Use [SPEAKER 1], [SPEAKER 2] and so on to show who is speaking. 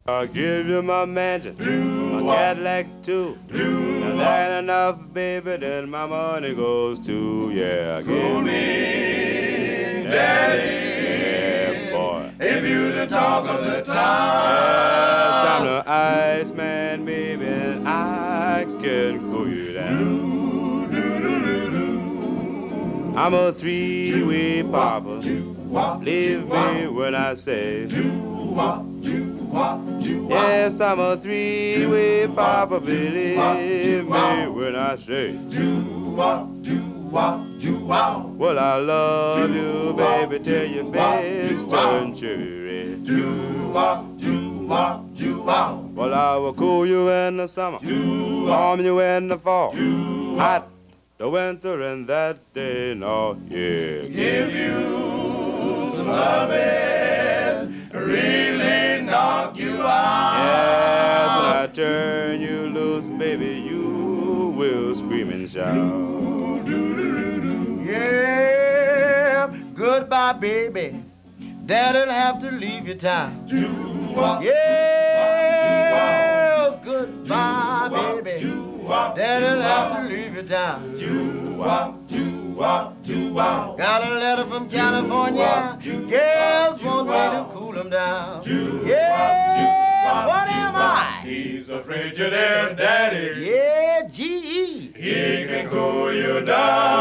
[SPEAKER 1] I'll give you my mansion, my Cadillac too. Now that ain't enough, baby, then my money goes too. Yeah, give me, daddy, yeah, boy. If you the talk of the town, yes, I'm the Iceman, baby, and I can cool you down. I'm a three-way papa. Believe me when I say, yes, I'm a three-way papa. Believe me when I say, well, I love you, baby, till your face turn cherry. Well, I will cool you in the summer, warm you in the fall, hot the winter and that day, no, yeah. Give you some loving, really knock you out. Yes, when I turn you loose, baby, you will scream and shout.
[SPEAKER 2] Yeah, goodbye, baby. Daddy'll have to leave your town. Yeah, goodbye, baby. Daddy'll have to leave your town. Got a letter from California. Girls want me to cool them down. Yeah, what am I?
[SPEAKER 1] He's a frigid air daddy.
[SPEAKER 2] Yeah, G.E.
[SPEAKER 1] He can cool you down.